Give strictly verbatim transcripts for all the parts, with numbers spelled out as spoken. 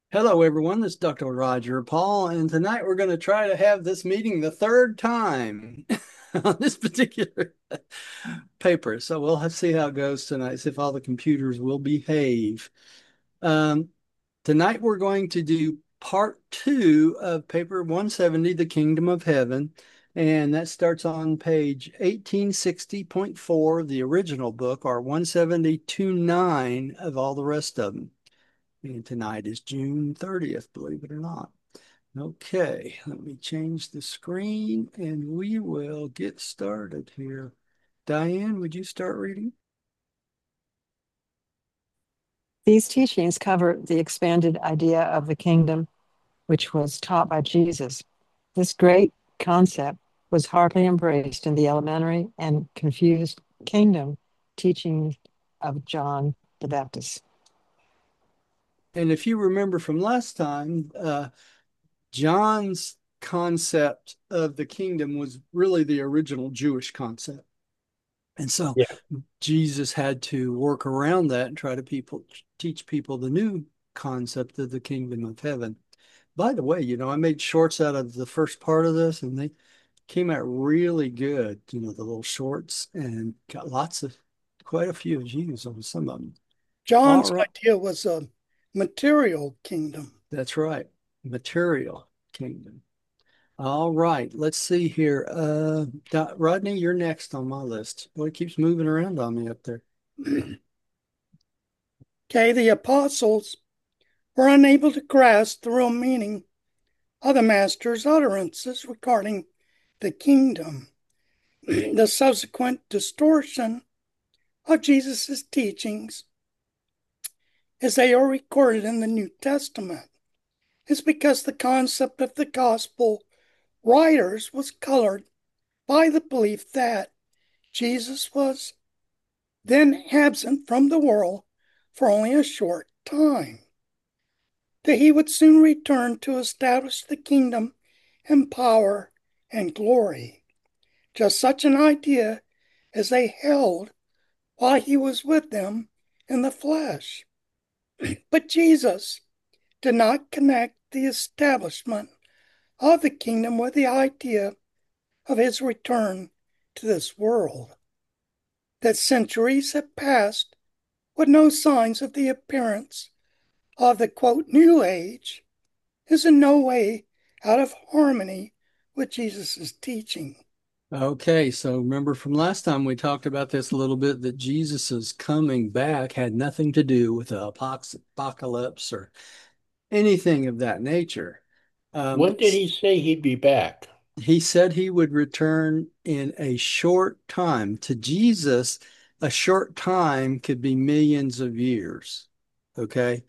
Hello, everyone. This is Doctor Roger Paul, and tonight we're going to try to have this meeting the third time on this particular paper. So we'll have to see how it goes tonight, see if all the computers will behave. Um, Tonight we're going to do part two of paper one seventy, The Kingdom of Heaven, and that starts on page eighteen sixty point four of the original book, or one seventy-two point nine of all the rest of them. And tonight is June thirtieth, believe it or not. Okay, let me change the screen and we will get started here. Diane, would you start reading? These teachings cover the expanded idea of the kingdom, which was taught by Jesus. This great concept was hardly embraced in the elementary and confused kingdom teachings of John the Baptist. And if you remember from last time, uh, John's concept of the kingdom was really the original Jewish concept. And so Yeah. Jesus had to work around that and try to people teach people the new concept of the kingdom of heaven. By the way, you know, I made shorts out of the first part of this and they came out really good, you know, the little shorts, and got lots of, quite a few views on some of them. All John's right. idea was a material kingdom. That's right. Material kingdom. All right. Let's see here. Uh, Rodney, you're next on my list. Boy, it keeps moving around on me up there. Okay, the apostles were unable to grasp the real meaning of the master's utterances regarding the kingdom. The subsequent distortion of Jesus' teachings, as they are recorded in the New Testament, is because the concept of the gospel writers was colored by the belief that Jesus was then absent from the world for only a short time, that he would soon return to establish the kingdom in power and glory. Just such an idea as they held while he was with them in the flesh. But Jesus did not connect the establishment of the kingdom with the idea of his return to this world. That centuries had passed with no signs of the appearance of the quote new age is in no way out of harmony with Jesus' teaching. Okay, so remember from last time we talked about this a little bit, that Jesus's coming back had nothing to do with the apocalypse or anything of that nature. Um, When did he say he'd be back? he said he would return in a short time. To Jesus, a short time could be millions of years. Okay.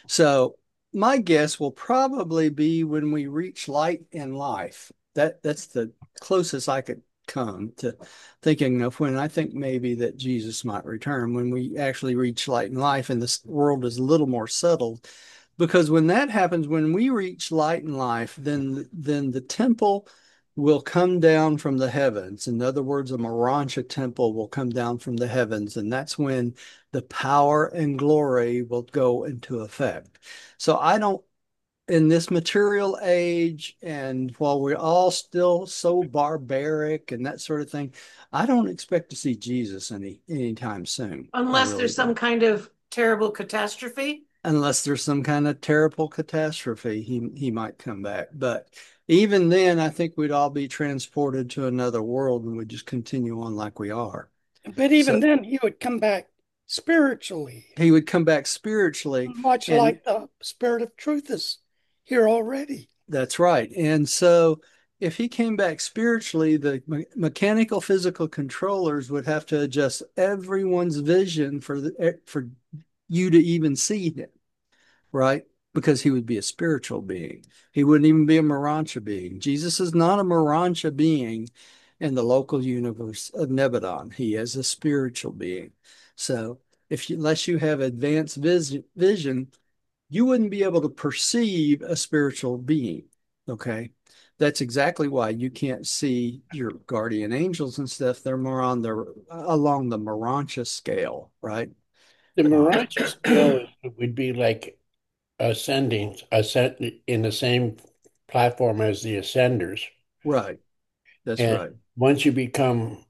So my guess will probably be when we reach light in life. That that's the closest I could come to thinking of when I think maybe that Jesus might return, when we actually reach light in life and this world is a little more settled. Because when that happens, when we reach light in life, then then the temple will come down from the heavens. In other words, a Morancha temple will come down from the heavens, and that's when the power and glory will go into effect. So I don't, in this material age, and while we're all still so barbaric and that sort of thing, I don't expect to see Jesus any anytime soon. I Unless really there's some don't. kind of terrible catastrophe. Unless there's some kind of terrible catastrophe, he he might come back. But even then, I think we'd all be transported to another world and would just continue on like we are. But even So then, he would come back spiritually, he would come back spiritually, much and like the Spirit of Truth is here already. that's right. And so if he came back spiritually, the me mechanical physical controllers would have to adjust everyone's vision for the for you to even see him, right? Because he would be a spiritual being. He wouldn't even be a Morancha being. Jesus is not a Morancha being in the local universe of Nebadon. He is a spiritual being. So if you, unless you have advanced vision, vision, you wouldn't be able to perceive a spiritual being. Okay. That's exactly why you can't see your guardian angels and stuff. They're more on the along the Morancha scale, right? The Uh, Morancha scale is, would be like ascending, ascend in the same platform as the ascenders. Right. That's And right. once you become,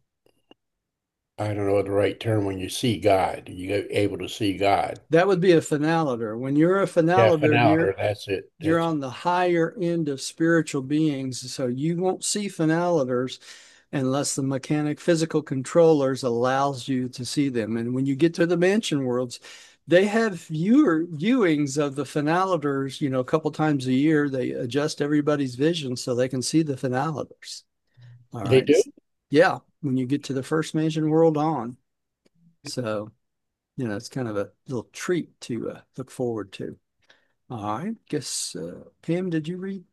I don't know the right term, when you see God, you're able to see God. That would be a finaliter. When you're a Yeah, finaliter, you're finaliter, that's it. you're That's on the higher end of spiritual beings, so you won't see finaliters unless the mechanic physical controllers allows you to see them. And when you get to the mansion worlds, they have viewer viewings of the finaliters, you know, a couple times a year. They adjust everybody's vision so they can see the finaliters. All they right. do. Yeah, when you get to the first mansion world on. So, you know, it's kind of a little treat to uh, look forward to. All right. Guess uh, Pam, did you read?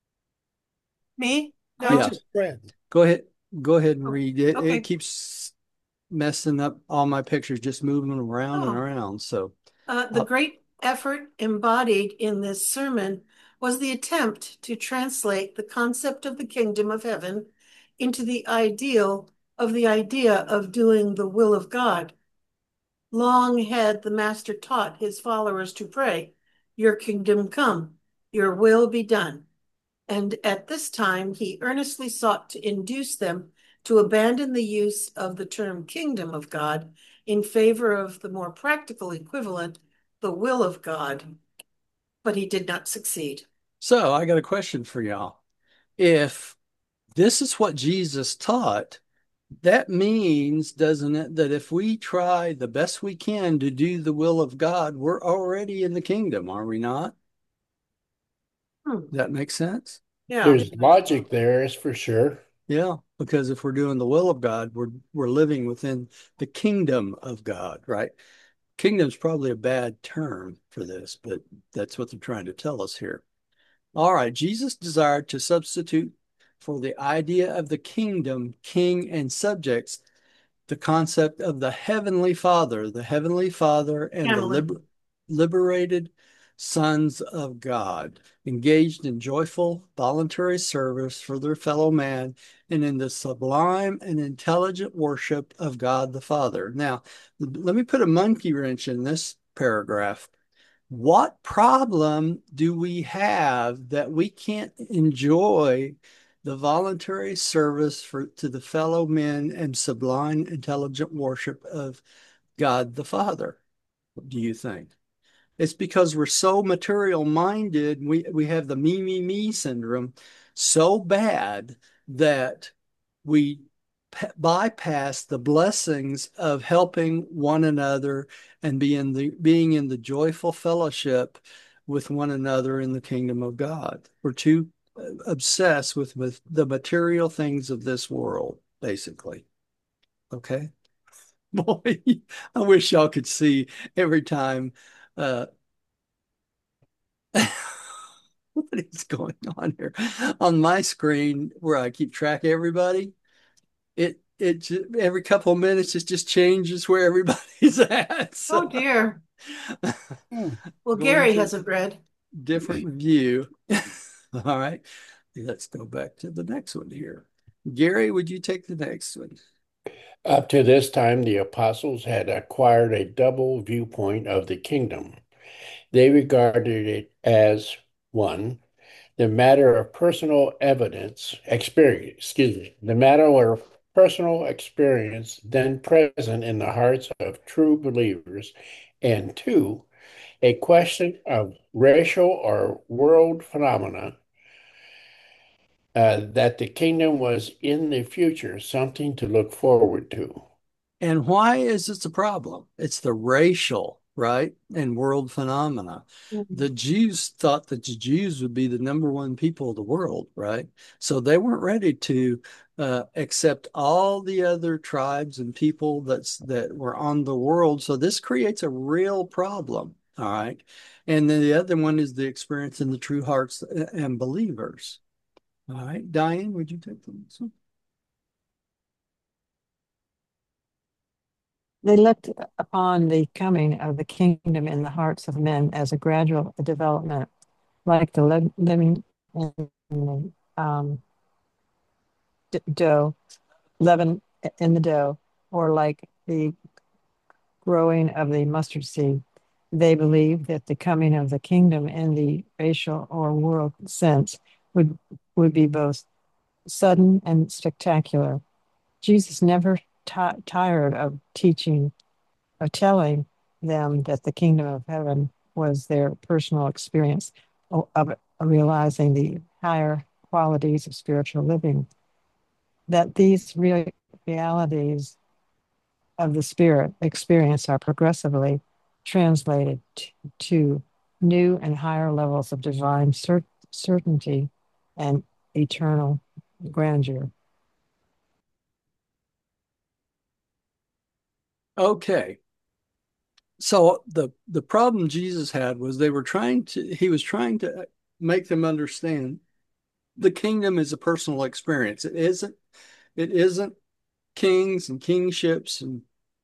Me? I Yeah. No? just read. Go ahead. Go ahead and Oh, read it. It okay. keeps messing up all my pictures, just moving them around and Oh, around. So, uh, the uh, great effort embodied in this sermon was the attempt to translate the concept of the kingdom of heaven into the ideal of the idea of doing the will of God. Long had the Master taught his followers to pray, "Your kingdom come, your will be done." And at this time, he earnestly sought to induce them to abandon the use of the term kingdom of God in favor of the more practical equivalent, the will of God. But he did not succeed. so I got a question for y'all. If this is what Jesus taught, that means, doesn't it, that if we try the best we can to do the will of God, we're already in the kingdom, are we not? Hmm. Does that make sense? Yeah. There's logic there, is for sure. Yeah, because if we're doing the will of God, we're we're living within the kingdom of God, right? Kingdom's probably a bad term for this, but that's what they're trying to tell us here. All right, Jesus desired to substitute for the idea of the kingdom, king, and subjects, the concept of the Heavenly Father, the Heavenly Father and the Hamlet. liber liberated sons of God, engaged in joyful, voluntary service for their fellow man and in the sublime and intelligent worship of God the Father. Now, let me put a monkey wrench in this paragraph. What problem do we have that we can't enjoy the voluntary service for to the fellow men and sublime intelligent worship of God the Father? Do you think? It's because we're so material minded, we we have the me, me, me syndrome so bad that we bypass the blessings of helping one another and being the being in the joyful fellowship with one another in the kingdom of God. We're too uh, obsessed with, with the material things of this world, basically. Okay. Boy, I wish y'all could see every time uh, what is going on here on my screen where I keep track of everybody. It it ju- every couple of minutes it just changes where everybody's at. Oh So dear. Hmm. Well, going Gary to hasn't read. different view. All right. Let's go back to the next one here. Gary, would you take the next one? Up to this time, the apostles had acquired a double viewpoint of the kingdom. They regarded it as one, the matter of personal evidence, experience, excuse me, the matter of personal experience then present in the hearts of true believers, and two, a question of racial or world phenomena, uh, that the kingdom was in the future something to look forward to. And why is this a problem? It's the racial, right, and world phenomena. The Jews thought that the Jews would be the number one people of the world, right? So they weren't ready to uh, accept all the other tribes and people that's that were on the world. So this creates a real problem, all right? And then the other one is the experience in the true hearts and believers. All right, Diane, would you take the next one? They looked upon the coming of the kingdom in the hearts of men as a gradual development, like the li- living in the um, d- dough, leaven in the dough, or like the growing of the mustard seed. they believed that the coming of the kingdom in the racial or world sense would would be both sudden and spectacular. Jesus never ti- tired of teaching, of telling them that the kingdom of heaven was their personal experience o- of realizing the higher qualities of spiritual living. That these real realities of the spirit experience are progressively translated t- to new and higher levels of divine cer- certainty and eternal grandeur. Okay. So the the problem Jesus had was they were trying to he was trying to make them understand the kingdom is a personal experience. It isn't it isn't kings and kingships and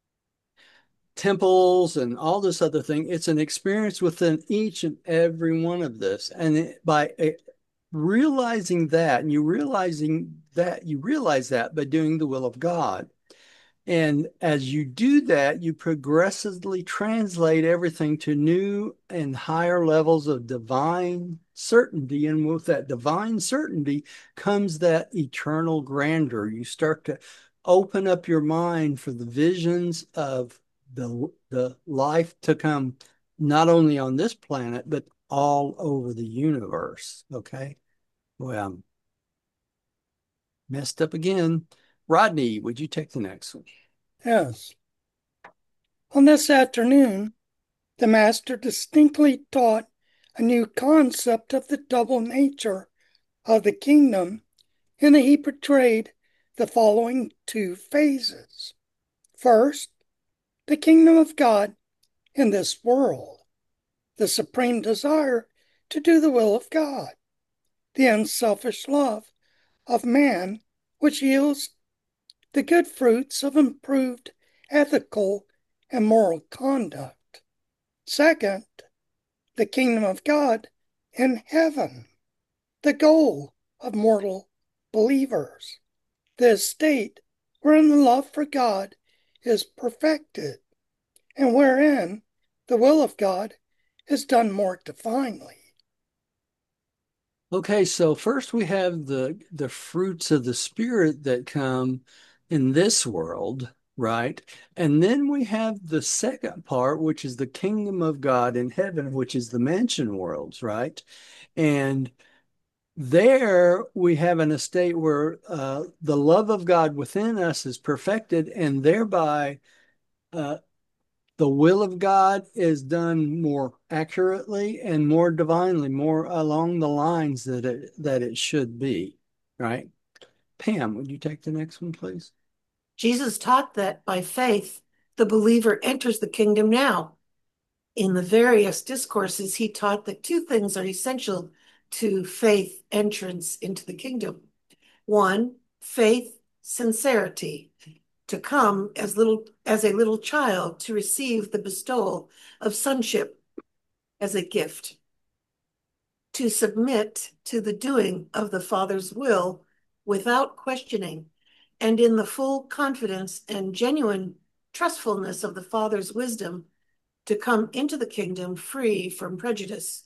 temples and all this other thing. It's an experience within each and every one of this. And it, by uh, realizing that, and you realizing that, you realize that by doing the will of God. And as you do that, you progressively translate everything to new and higher levels of divine certainty. And with that divine certainty comes that eternal grandeur. You start to open up your mind for the visions of the, the life to come, not only on this planet, but all over the universe. Okay. Well, messed up again. Rodney, would you take the next one? Yes. On this afternoon, the Master distinctly taught a new concept of the double nature of the kingdom in that he portrayed the following two phases. First, the kingdom of God in this world, the supreme desire to do the will of God, the unselfish love of man, which yields the good fruits of improved ethical and moral conduct. Second, the kingdom of God in heaven, the goal of mortal believers, the state wherein the love for God is perfected, and wherein the will of God is done more divinely. Okay, so first we have the the fruits of the spirit that come in this world, right? And then we have the second part, which is the kingdom of God in heaven, which is the mansion worlds, right? And there we have an estate where uh, the love of God within us is perfected, and thereby uh, the will of God is done more accurately and more divinely, more along the lines that it that it should be, right? Pam, would you take the next one, please? Jesus taught that by faith, the believer enters the kingdom now. In the various discourses, he taught that two things are essential to faith entrance into the kingdom. One, faith, sincerity, to come as little as a little child to receive the bestowal of sonship as a gift, to submit to the doing of the Father's will without questioning, and in the full confidence and genuine trustfulness of the Father's wisdom, to come into the kingdom free from prejudice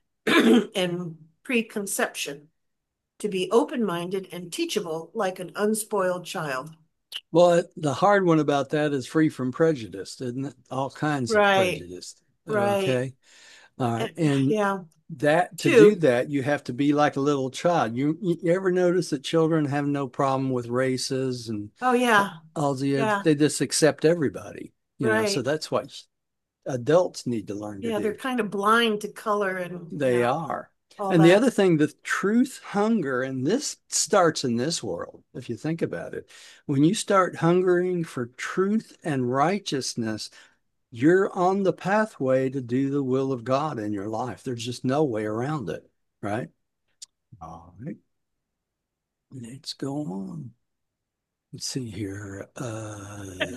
and preconception, to be open-minded and teachable like an unspoiled child. Well, the hard one about that is free from prejudice, isn't it? All kinds of Right, prejudice. right. Okay. All Uh, right. And yeah. that to do Two, that, you have to be like a little child. You, you ever notice that children have no problem with races and oh yeah, all the yeah, they just accept everybody, you know. So right. that's what adults need to learn to Yeah, they're do. kind of blind to color and, you They know, are. all And the that. other thing, the truth hunger, and this starts in this world, if you think about it. When you start hungering for truth and righteousness, you're on the pathway to do the will of God in your life. There's just no way around it, right? All right, let's go on. Let's see here. Uh,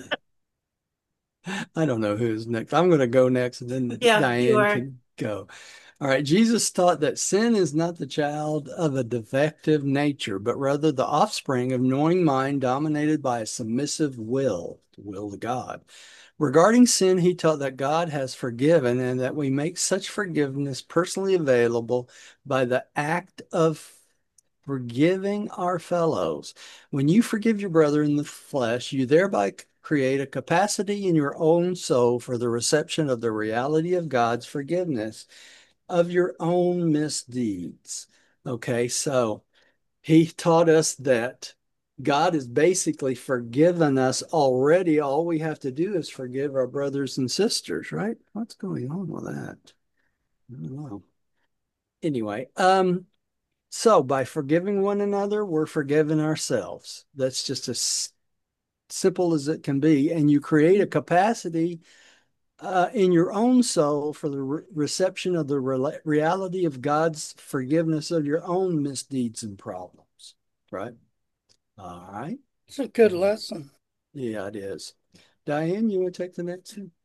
I don't know who's next. I'm going to go next, and then Yeah, you Diane are. can go. All right. Jesus taught that sin is not the child of a defective nature, but rather the offspring of knowing mind dominated by a submissive will, the will of God. Regarding sin, he taught that God has forgiven and that we make such forgiveness personally available by the act of forgiving our fellows. When you forgive your brother in the flesh, you thereby create a capacity in your own soul for the reception of the reality of God's forgiveness of your own misdeeds. Okay, so he taught us that God has basically forgiven us already. All we have to do is forgive our brothers and sisters, right? What's going on with that? I don't know. Anyway, um, so by forgiving one another, we're forgiving ourselves. That's just as simple as it can be. And you create a capacity uh, in your own soul for the re reception of the re reality of God's forgiveness of your own misdeeds and problems, right? All right. It's a good lesson. Yeah, it is. Diane, you want to take the next one?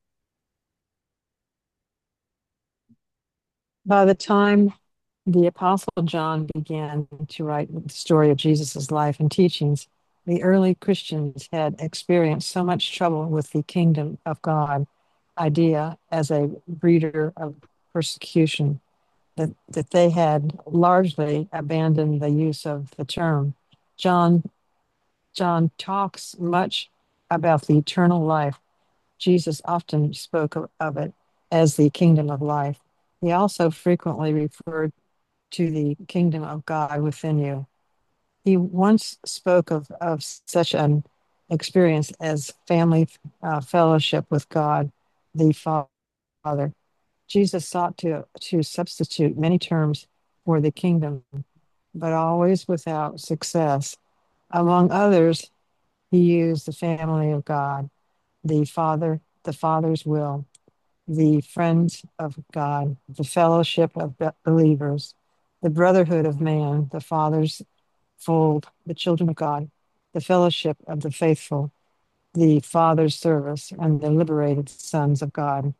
By the time the Apostle John began to write the story of Jesus' life and teachings, the early Christians had experienced so much trouble with the kingdom of God idea as a breeder of persecution that, that they had largely abandoned the use of the term. John, John talks much about the eternal life. Jesus often spoke of, of it as the kingdom of life. He also frequently referred to the kingdom of God within you. He once spoke of, of such an experience as family uh, fellowship with God, the Father. Jesus sought to, to substitute many terms for the kingdom, but always without success. Among others, he used the family of God, the Father, the Father's will, the friends of God, the fellowship of believers, the brotherhood of man, the Father's fold, the children of God, the fellowship of the faithful, the Father's service, and the liberated sons of God.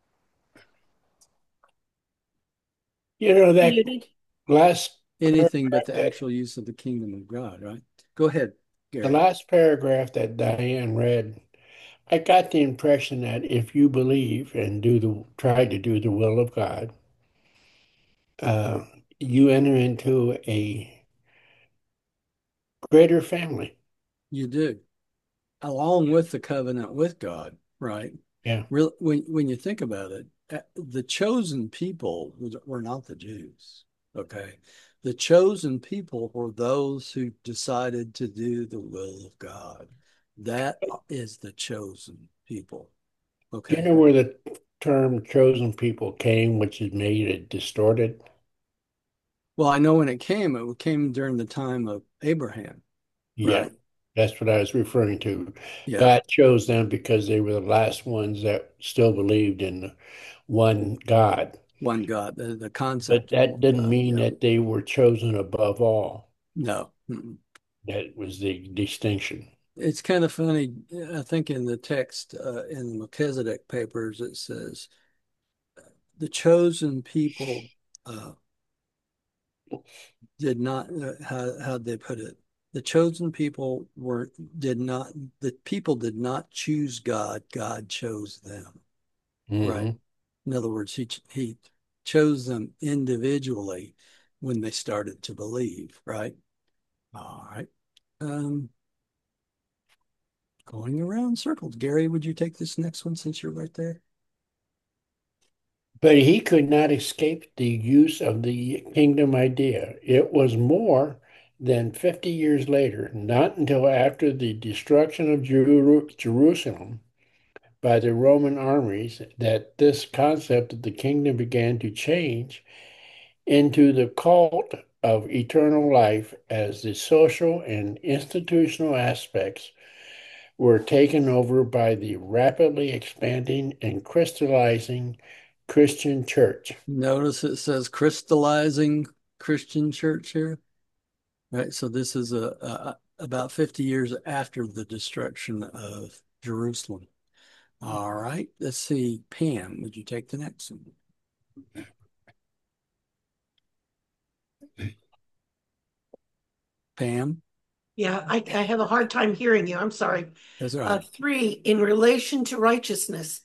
You know, that Muted. last Anything but paragraph the that actual use of the kingdom of God, right? Go ahead, the Gary. last paragraph that Diane read, I got the impression that if you believe and do the try to do the will of God, uh, you enter into a greater family. You do, along with the covenant with God, right? Yeah. Real, when when you think about it, uh, the chosen people were not the Jews, okay? The chosen people were those who decided to do the will of God. That is the chosen people, Do you okay? know where the term chosen people came, which has made it distorted? Well, I know when it came, it came during the time of Abraham, Yeah, right? that's what I was referring to. Yeah, God chose them because they were the last ones that still believed in one God. one God, the, the But concept of that one didn't God. mean Yeah, that they were chosen above all. no. Mm-mm. That was the distinction. It's kind of funny. I think in the text uh, in the Melchizedek papers, it says the chosen people uh, did not, uh, how, how'd they put it? The chosen people were, did not, the people did not choose God. God chose them, right? Hmm. In other words, he, he chose them individually when they started to believe, right? All right. Um, going around circles. Gary, would you take this next one since you're right there? But he could not escape the use of the kingdom idea. It was more than fifty years later, not until after the destruction of Jeru Jerusalem by the Roman armies, that this concept of the kingdom began to change into the cult of eternal life as the social and institutional aspects were taken over by the rapidly expanding and crystallizing Christian church. Notice it says crystallizing Christian church here, right? So this is a, a about fifty years after the destruction of Jerusalem. All right, let's see. Pam, would you take the next one? Pam? Yeah, I, I have a hard time hearing you. I'm sorry. That's all Uh, right. three, in relation to righteousness,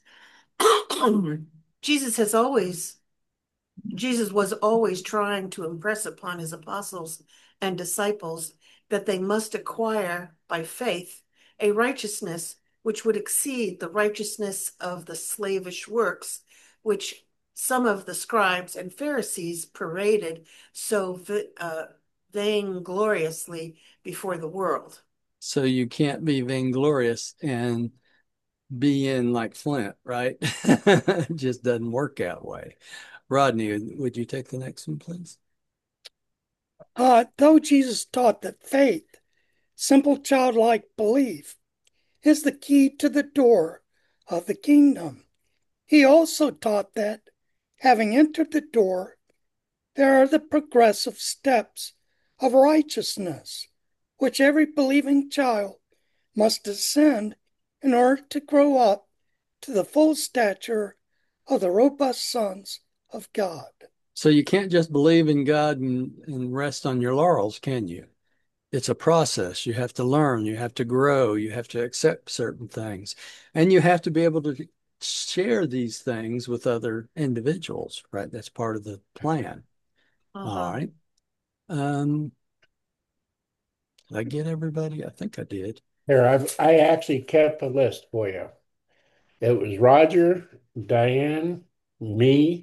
Jesus has always, Jesus was always trying to impress upon his apostles and disciples that they must acquire by faith a righteousness which would exceed the righteousness of the slavish works, which some of the scribes and Pharisees paraded so uh, vaingloriously before the world. So you can't be vainglorious and be in like Flint, right? It just doesn't work that way. Rodney, would you take the next one, please? Uh, though Jesus taught that faith, simple childlike belief, is the key to the door of the kingdom, he also taught that, having entered the door, there are the progressive steps of righteousness, which every believing child must ascend in order to grow up to the full stature of the robust sons of God. So you can't just believe in God and, and rest on your laurels, can you? It's a process. You have to learn, you have to grow, you have to accept certain things, and you have to be able to share these things with other individuals, right? That's part of the plan. All Uh-huh. right. Um, did I get everybody? I think I did. Here, I've I actually kept a list for you. It was Roger, Diane, me,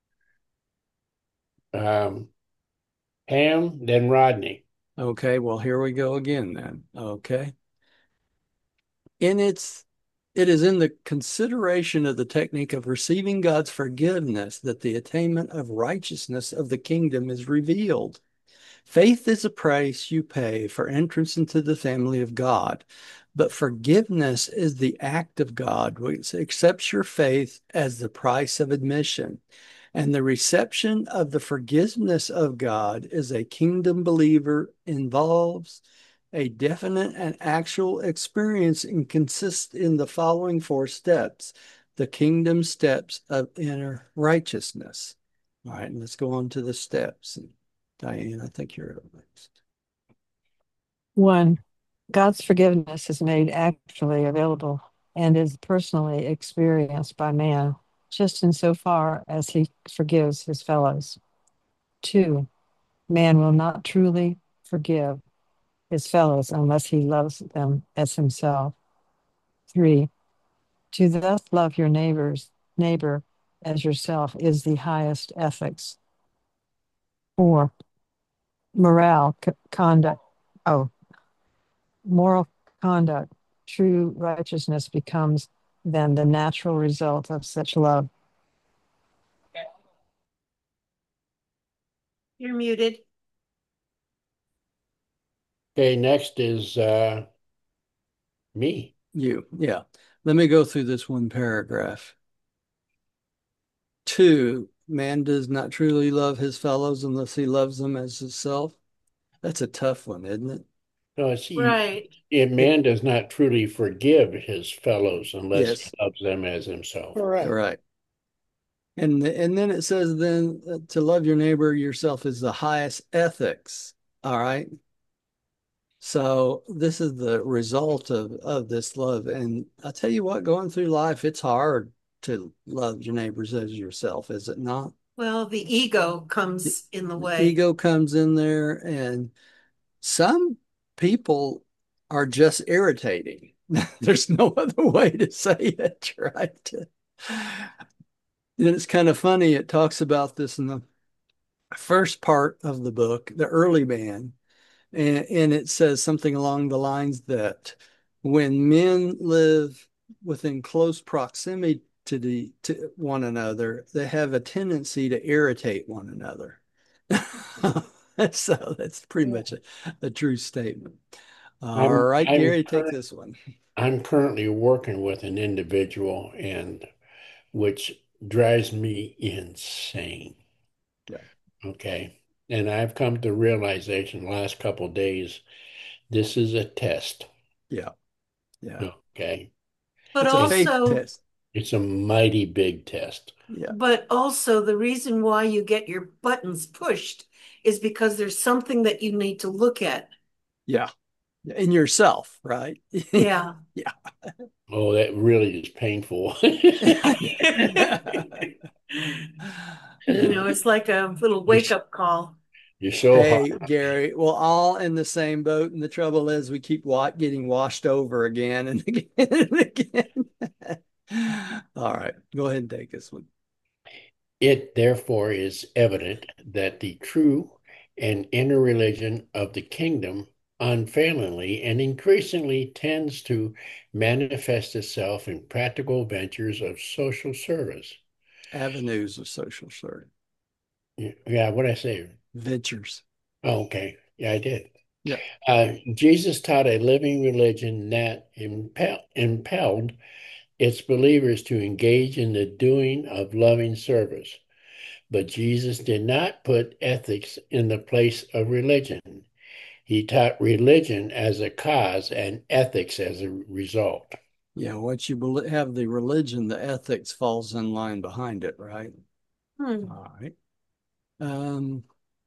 um, Pam, then Rodney. Okay, well, here we go again then. Okay. In its it is in the consideration of the technique of receiving God's forgiveness that the attainment of righteousness of the kingdom is revealed. Faith is a price you pay for entrance into the family of God, but forgiveness is the act of God which accepts your faith as the price of admission. And the reception of the forgiveness of God as a kingdom believer involves a definite and actual experience and consists in the following four steps, the kingdom steps of inner righteousness. All right, and let's go on to the steps. Diane, I think you're up next. One, God's forgiveness is made actually available and is personally experienced by man, just insofar as he forgives his fellows. Two, man will not truly forgive his fellows unless he loves them as himself. Three, to thus love your neighbors, neighbor as yourself is the highest ethics. Four, morale, c- conduct. Oh, moral conduct, true righteousness becomes then the natural result of such love. You're muted. Okay, next is uh, me. You, yeah. Let me go through this one paragraph. Two, man does not truly love his fellows unless he loves them as himself. That's a tough one, isn't it? No, see, Right. a It, man does not truly forgive his fellows unless he yes, loves them as himself. Correct. right. And and then it says then uh, to love your neighbor yourself is the highest ethics. All right. So this is the result of of this love. And I tell you what, going through life, it's hard to love your neighbors as yourself, is it not? Well, the ego The comes in the way. ego comes in there, and some people are just irritating. There's no other way to say it, right? And it's kind of funny. It talks about this in the first part of the book, the early man, and, and it says something along the lines that when men live within close proximity to, the, to one another, they have a tendency to irritate one another. So that's pretty Yeah. much a, a true statement. All I'm right, I'm Gary, take current, this one. I'm currently working with an individual and which drives me insane. Yeah, Okay. And I've come to realization the last couple of days, this is a test. yeah, yeah. Okay. But It's a It's faith also, test. it's a mighty big test. Yeah, but also the reason why you get your buttons pushed is because there's something that you need to look at. yeah, in yourself, right? Yeah. Yeah. Oh, that really is painful. You know, it's like a little You're, wake up call. you're so Hey, hard. Gary, we're all in the same boat, and the trouble is we keep wa getting washed over again and again and again. All right, go ahead and take this one. It therefore is evident that the true and inner religion of the kingdom unfailingly and increasingly tends to manifest itself in practical ventures of social service. Avenues of social service, Yeah, what I say? ventures. Oh, okay. Yeah, I did. Yeah. Uh, Jesus taught a living religion that impel, impelled its believers to engage in the doing of loving service. But Jesus did not put ethics in the place of religion. He taught religion as a cause and ethics as a result. Yeah. Once you bel- have the religion, the ethics falls in line behind it, right? Hmm. All right. Um,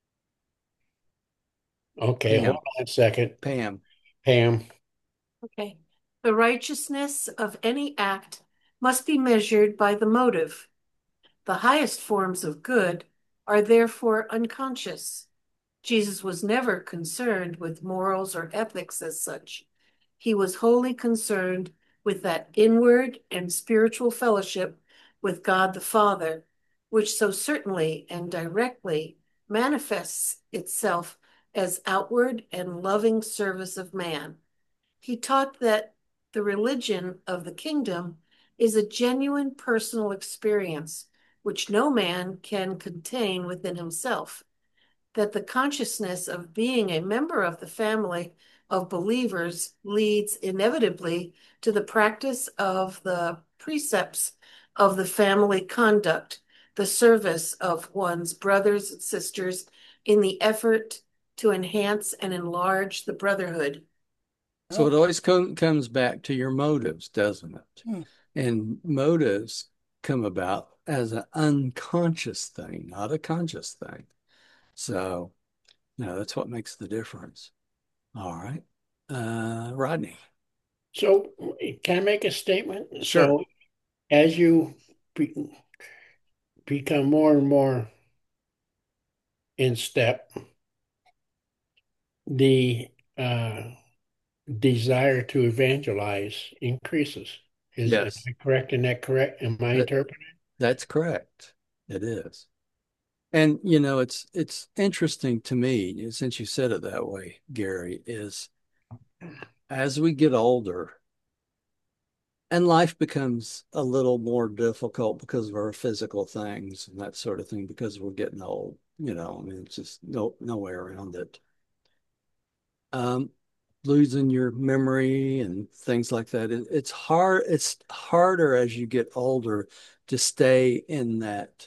Okay, hold Pam, on a second. Pam. Pam, Okay. The righteousness of any act must be measured by the motive. The highest forms of good are therefore unconscious. Jesus was never concerned with morals or ethics as such. He was wholly concerned with that inward and spiritual fellowship with God the Father, which so certainly and directly manifests itself as outward and loving service of man. He taught that the religion of the kingdom is a genuine personal experience which no man can contain within himself, that the consciousness of being a member of the family of believers leads inevitably to the practice of the precepts of the family conduct, the service of one's brothers and sisters in the effort to enhance and enlarge the brotherhood. So it Oh, always com comes back to your motives, doesn't it? hmm. And motives come about as an unconscious thing, not a conscious thing. So, no, that's what makes the difference. All right. Uh, Rodney. so can I make a statement? Sure. So, as you be, become more and more in step, the uh, desire to evangelize increases. Is, am Yes, I correct in that correct? Am I that interpreting? that's correct. It is. And you know, it's it's interesting to me, since you said it that way, Gary, is as we get older and life becomes a little more difficult because of our physical things and that sort of thing, because we're getting old, you know, I mean, it's just no no way around it. Um, losing your memory and things like that. It, it's hard, it's harder as you get older to stay in that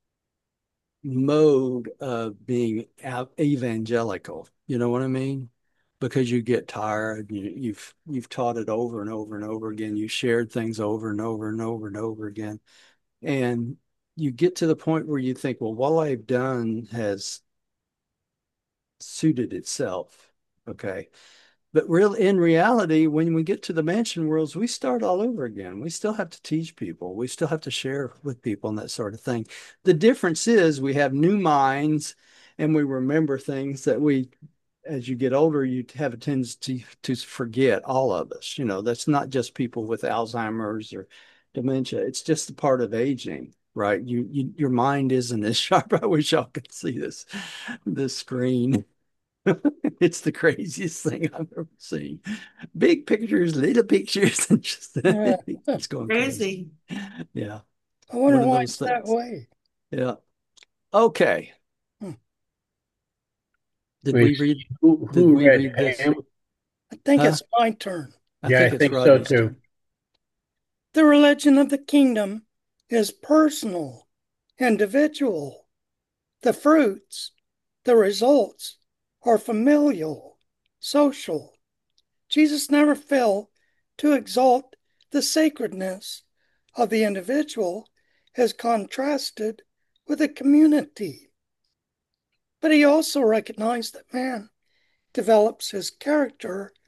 mode of being evangelical. You know what I mean? Because you get tired, you, you've you've taught it over and over and over again. You shared things over and over and over and over again, and you get to the point where you think, well, what I've done has suited itself. Okay. But real in reality, when we get to the mansion worlds, we start all over again. We still have to teach people. We still have to share with people and that sort of thing. The difference is we have new minds and we remember things that we, as you get older, you have a tendency to forget, all of us. You know, that's not just people with Alzheimer's or dementia. It's just a part of aging, right? You, you your mind isn't as sharp. I wish y'all could see this, this screen. It's the craziest thing I've ever seen. Big pictures, little pictures, and just Yeah. it's going crazy. Crazy. Yeah, I wonder one of why those it's that things. way. Yeah. Okay. Hmm. Did Wait, we read? who, Did who we read read this? Pam? I think Huh? it's my turn. I Yeah, I think it's think so Rodney's too. turn. The religion of the kingdom is personal, individual. The fruits, the results are familial, social. Jesus never failed to exalt the sacredness of the individual as contrasted with the community. But he also recognized that man develops his character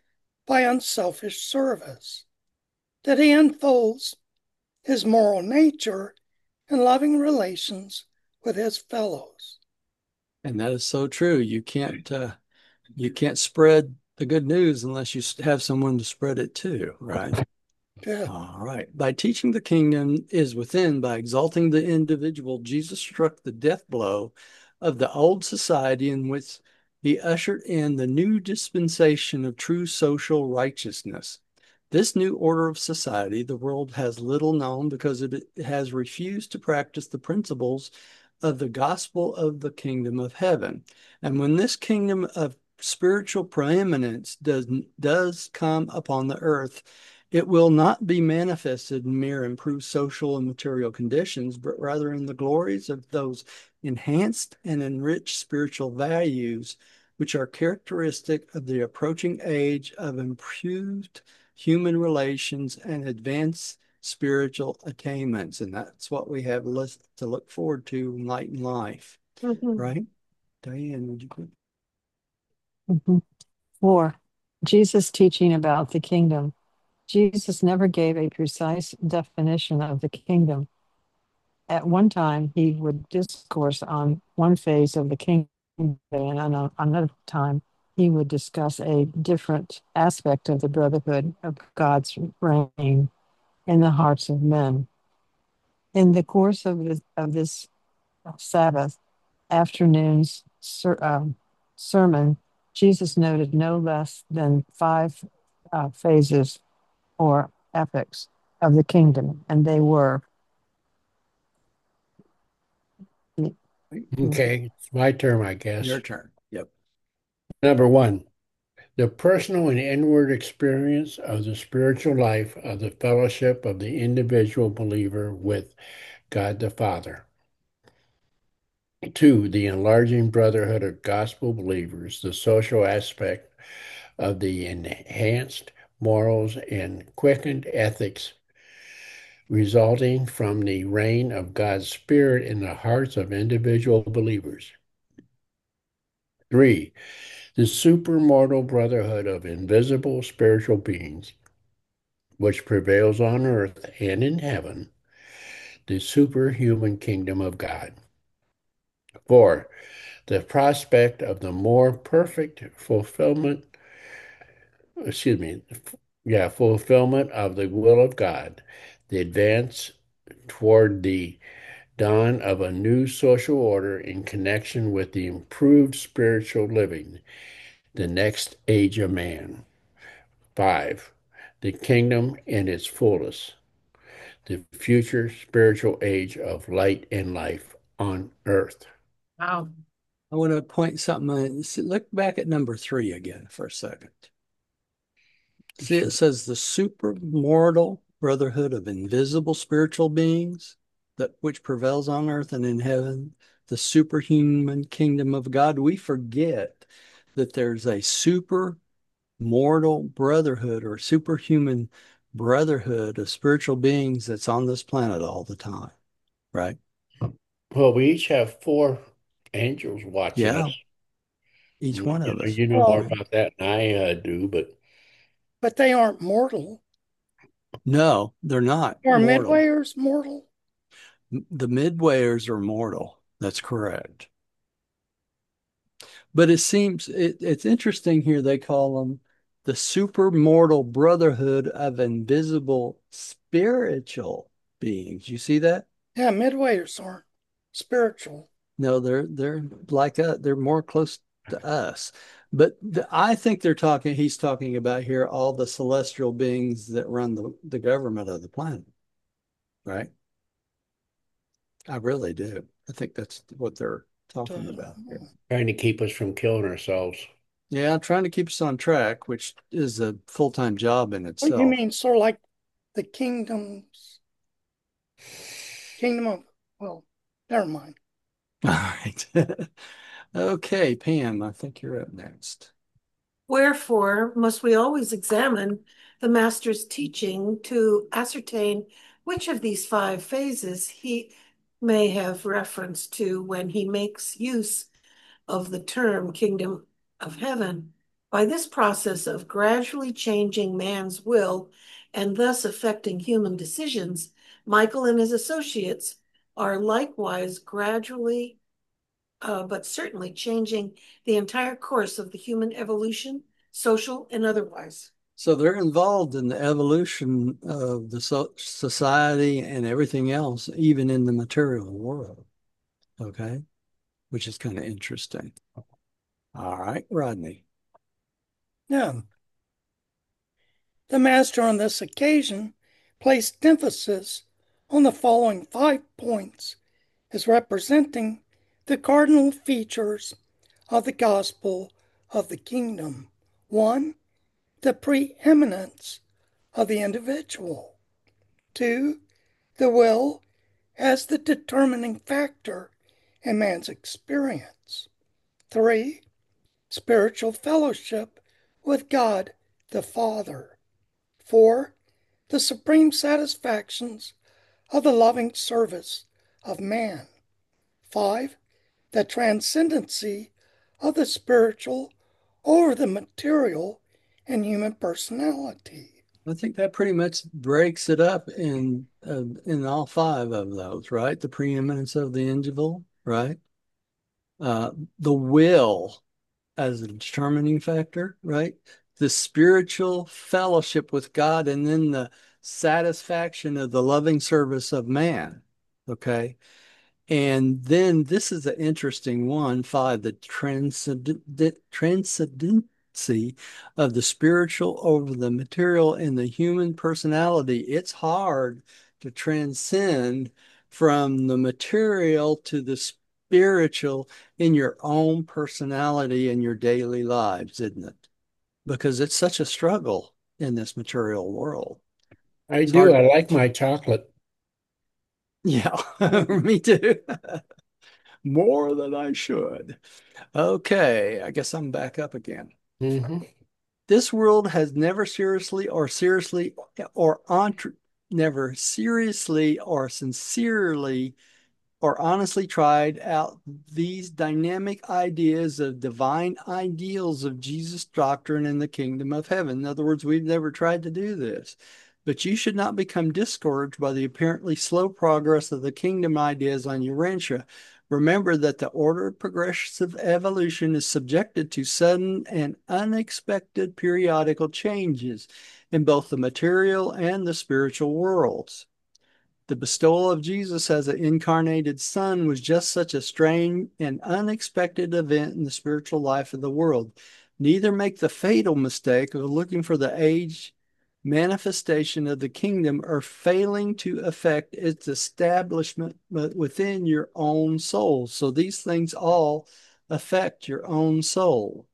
by unselfish service, that he unfolds his moral nature in loving relations with his fellows. And that is so true. You can't uh, you can't spread the good news unless you have someone to spread it to, right? Good. All right. By teaching the kingdom is within, by exalting the individual, Jesus struck the death blow of the old society in which he ushered in the new dispensation of true social righteousness. This new order of society the world has little known because it has refused to practice the principles of the gospel of the kingdom of heaven. And when this kingdom of spiritual preeminence does, does come upon the earth, it will not be manifested in mere improved social and material conditions, but rather in the glories of those enhanced and enriched spiritual values, which are characteristic of the approaching age of improved human relations and advanced spiritual attainments. And that's what we have to look forward to in light and life, Mhm. right? Diane, would you please? Mhm. Four, Jesus' teaching about the kingdom. Jesus never gave a precise definition of the kingdom. At one time, he would discourse on one phase of the kingdom, and on another time, he would discuss a different aspect of the brotherhood of God's reign in the hearts of men. In the course of this, of this Sabbath afternoon's ser, um, sermon, Jesus noted no less than five uh, phases or epochs of the kingdom, and they were. Okay, it's my turn, I Your guess. turn. Yep. Number one, the personal and inward experience of the spiritual life of the fellowship of the individual believer with God the Father. Two, the enlarging brotherhood of gospel believers, the social aspect of the enhanced morals and quickened ethics resulting from the reign of God's Spirit in the hearts of individual believers. Three, the supermortal brotherhood of invisible spiritual beings, which prevails on earth and in heaven, the superhuman kingdom of God. Four, the prospect of the more perfect fulfillment, excuse me, yeah, fulfillment of the will of God, the advance toward the dawn of a new social order in connection with the improved spiritual living, the next age of man. Five, the kingdom in its fullness, the future spiritual age of light and life on earth. Wow. I want to point something. Look back at number three again for a second. See, it says the supermortal brotherhood of invisible spiritual beings that which prevails on earth and in heaven, the superhuman kingdom of God. We forget that there's a super mortal brotherhood or superhuman brotherhood of spiritual beings that's on this planet all the time, right? Well, we each have four angels watching Yeah, us. each one You of know, us. you know more Well, about that than I uh, do, but but they aren't mortal. No, they're not Are mortal. midwayers mortal? The midwayers are mortal. That's correct. But it seems it, it's interesting here. They call them the supermortal brotherhood of invisible spiritual beings. You see that? Yeah, midwayers aren't spiritual. No, they're they're like uh, they're more close to us. But the, I think they're talking. He's talking about here all the celestial beings that run the, the government of the planet, right? I really do. I think that's what they're talking Uh, about here. trying to keep us from killing ourselves. Yeah, trying to keep us on track, which is a full-time job in what you itself. mean, sort of like the kingdoms, kingdom of, well, never mind. All right. Okay, Pam, I think you're up next. Wherefore must we always examine the Master's teaching to ascertain which of these five phases he may have reference to when he makes use of the term kingdom of heaven By this process of gradually changing man's will and thus affecting human decisions, Michael and his associates are likewise gradually, uh, but certainly changing the entire course of the human evolution, social and otherwise. So they're involved in the evolution of the so society and everything else, even in the material world. Okay, which is kind of interesting. All right, Rodney. Yeah. The master on this occasion placed emphasis on the following five points as representing the cardinal features of the gospel of the kingdom. One, the preeminence of the individual. Two, the will as the determining factor in man's experience. Three, spiritual fellowship with God the Father. Four, the supreme satisfactions of the loving service of man. Five, the transcendency of the spiritual over the material and human personality. I think that pretty much breaks it up in uh, in all five of those, right? The preeminence of the individual, right? Uh, the will as a determining factor, right? The spiritual fellowship with God, and then the satisfaction of the loving service of man. Okay. And then this is an interesting one, five, the transcendent, transcendency of the spiritual over the material in the human personality. It's hard to transcend from the material to the spiritual in your own personality and your daily lives, isn't it? Because it's such a struggle in this material world. I It's do. hard. I like my chocolate. Yeah, me too. More than I should. Okay, I guess I'm back up again. Hmm. This world has never seriously or seriously or entre never seriously or sincerely or honestly tried out these dynamic ideas of divine ideals of Jesus' doctrine in the kingdom of heaven. In other words, we've never tried to do this. But you should not become discouraged by the apparently slow progress of the kingdom ideas on Urantia. Remember that the order of progressive evolution is subjected to sudden and unexpected periodical changes in both the material and the spiritual worlds. The bestowal of Jesus as an incarnated Son was just such a strange and unexpected event in the spiritual life of the world. Neither make the fatal mistake of looking for the age manifestation of the kingdom or failing to effect its establishment within your own soul. So these things all affect your own soul.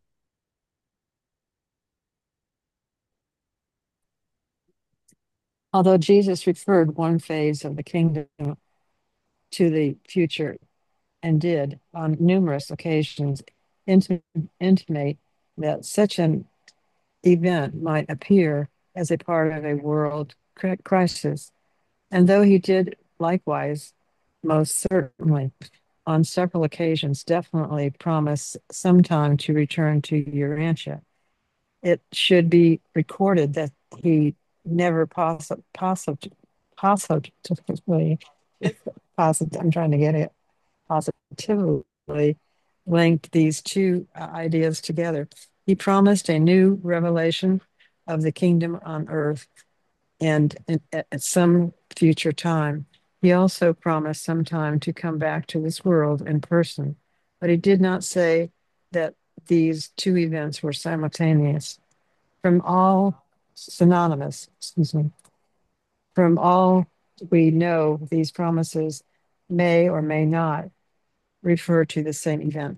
Although Jesus referred one phase of the kingdom to the future and did on numerous occasions intim- intimate that such an event might appear as a part of a world crisis. And though he did likewise, most certainly, on several occasions, definitely promise sometime to return to Urantia, it should be recorded that he never possi- possi- positively, posit- I'm trying to get it, positively linked these two uh, ideas together. He promised a new revelation of the kingdom on earth and at, at some future time. He also promised sometime to come back to this world in person, but he did not say that these two events were simultaneous. From all synonymous, excuse me, from all we know, these promises may or may not refer to the same event.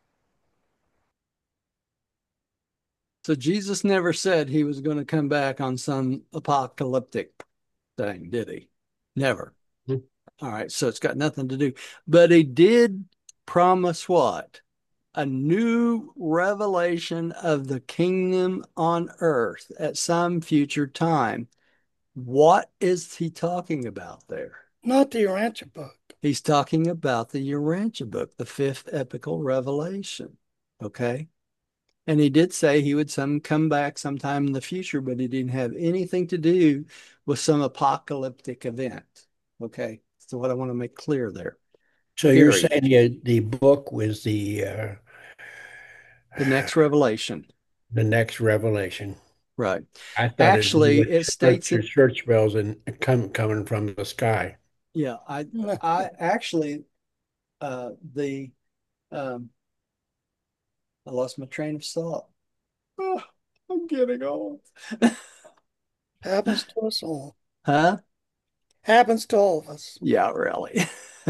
So Jesus never said he was going to come back on some apocalyptic thing, did he? Never. All right, so it's got nothing to do. But he did promise what? A new revelation of the kingdom on earth at some future time. What is he talking about there? Not the Urantia book. He's talking about the Urantia book, the fifth epical revelation. Okay. And he did say he would some come back sometime in the future, but it didn't have anything to do with some apocalyptic event. Okay. So what I want to make clear there. So you're Gary, saying the, the book was the uh, the next revelation. the next revelation. Right. I thought it Actually, was it states church, it. church bells and come coming from the sky. Yeah, I I actually uh the um I lost my train of thought. Oh, I'm getting old. Happens to us all. Huh? Happens to all of us. Yeah, really.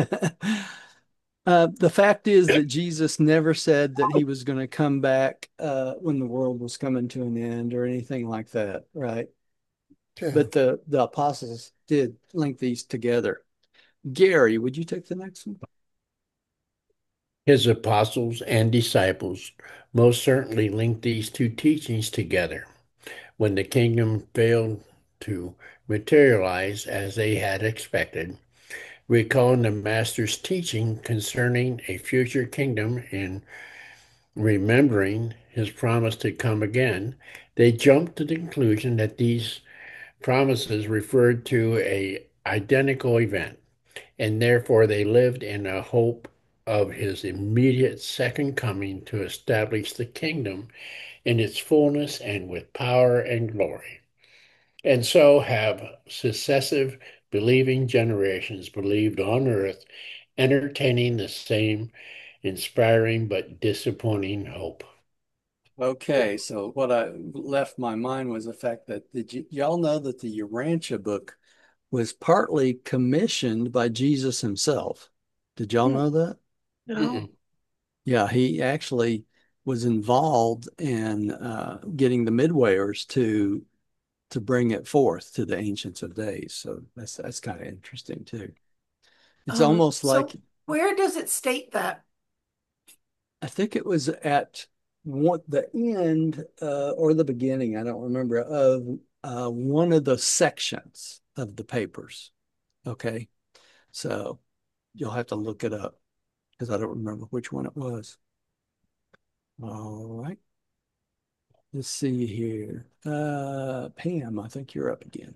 Uh, the fact is that Jesus never said that he was going to come back uh, when the world was coming to an end or anything like that, right? Yeah. But the the apostles did link these together. Gary, would you take the next one? His apostles and disciples most certainly linked these two teachings together. When the kingdom failed to materialize as they had expected, recalling the Master's teaching concerning a future kingdom and remembering his promise to come again, they jumped to the conclusion that these promises referred to a identical event, and therefore they lived in a hope of his immediate second coming to establish the kingdom in its fullness and with power and glory. And so have successive believing generations believed on earth, entertaining the same inspiring but disappointing hope. Okay, so what I left my mind was the fact that did y- y'all know that the Urantia book was partly commissioned by Jesus himself? Did y'all Hmm. know that? No. Mm-mm. Yeah, he actually was involved in uh, getting the midwayers to to bring it forth to the Ancients of Days. So that's that's kind of interesting too. It's Um, almost like so where does it state that? I think it was at one, the end uh, or the beginning, I don't remember, of uh, one of the sections of the papers. Okay. So you'll have to look it up because I don't remember which one it was. All right. Let's see here. Uh, Pam, I think you're up again.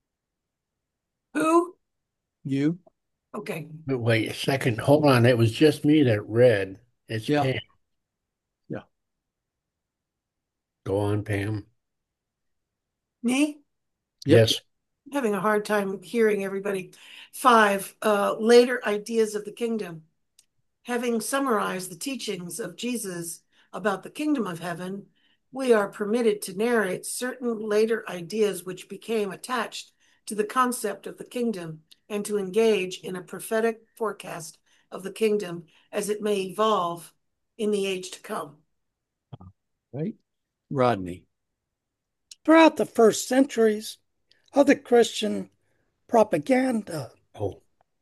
Who? You? Okay. But wait a second, hold on. It was just me that read. It's Yeah. Pam. Yeah. Go on, Pam. Me? Yep. Yes. I'm having a hard time hearing everybody. Five, uh, later ideas of the kingdom. Having summarized the teachings of Jesus about the kingdom of heaven, we are permitted to narrate certain later ideas which became attached to the concept of the kingdom and to engage in a prophetic forecast of the kingdom as it may evolve in the age to come. Right. Rodney. Throughout the first centuries of the Christian propaganda, Oh,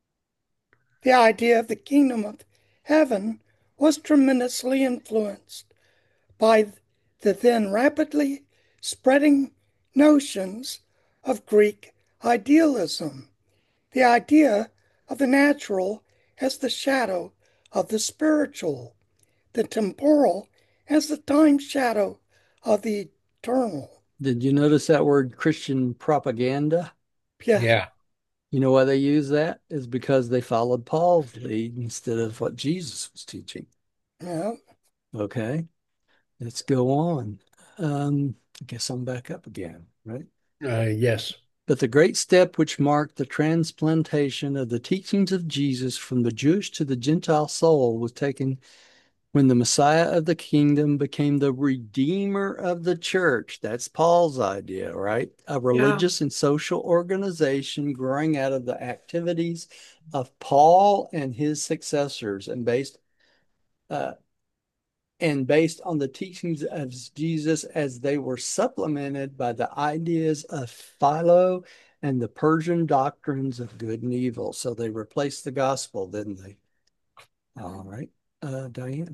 the idea of the kingdom of heaven was tremendously influenced by the then rapidly spreading notions of Greek idealism, the idea of the natural as the shadow of the spiritual, the temporal as the time shadow of the eternal. Did you notice that word Christian propaganda? Yeah, yeah. You know why they use that? Is because they followed Paul's lead instead of what Jesus was teaching. yeah. Okay, let's go on. Um, I guess I'm back up again, right? Uh, yes. But the great step which marked the transplantation of the teachings of Jesus from the Jewish to the Gentile soul was taken when the Messiah of the kingdom became the redeemer of the church. That's Paul's idea, right? A Yeah. religious and social organization growing out of the activities of Paul and his successors and based uh, and based on the teachings of Jesus as they were supplemented by the ideas of Philo and the Persian doctrines of good and evil. So they replaced the gospel, didn't they? All right. Uh, Diane.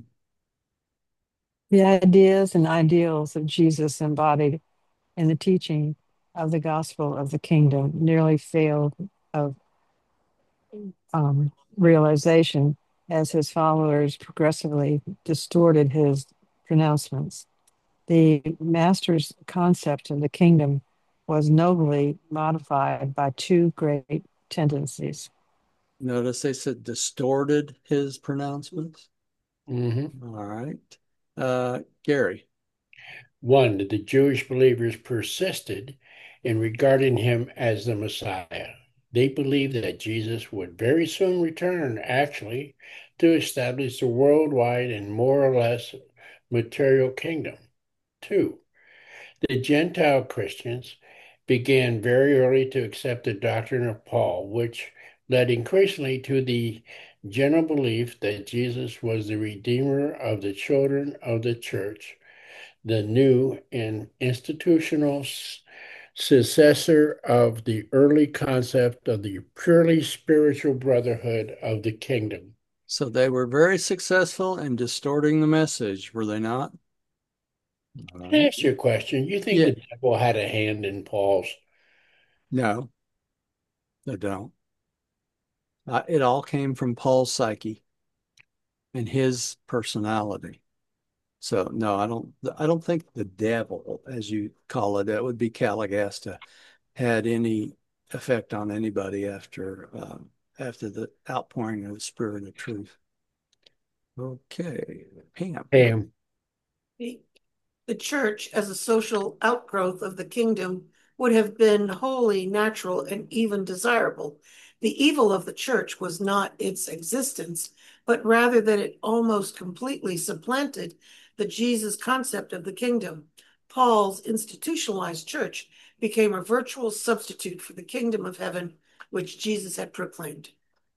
The ideas and ideals of Jesus embodied in the teaching of the gospel of the kingdom nearly failed of um, realization as his followers progressively distorted his pronouncements. The master's concept of the kingdom was nobly modified by two great tendencies. Notice they said distorted his pronouncements. Mm-hmm. All right. Uh, Gary. One, the Jewish believers persisted in regarding him as the Messiah. They believed that Jesus would very soon return, actually, to establish the worldwide and more or less material kingdom. Two, the Gentile Christians began very early to accept the doctrine of Paul, which led increasingly to the general belief that Jesus was the Redeemer of the children of the church, the new and institutional successor of the early concept of the purely spiritual brotherhood of the kingdom. So they were very successful in distorting the message, were they not? All Can I right. ask you a question? You think Yeah. the devil had a hand in Paul's? No, they don't. Uh, it all came from Paul's psyche and his personality. So no, I don't. I don't think the devil, as you call it, that would be Calagasta, had any effect on anybody after uh, after the outpouring of the Spirit of Truth. Okay, Pam. Pam. The, the church, as a social outgrowth of the kingdom, would have been wholly natural and even desirable. The evil of the church was not its existence, but rather that it almost completely supplanted the Jesus concept of the kingdom. Paul's institutionalized church became a virtual substitute for the kingdom of heaven, which Jesus had proclaimed.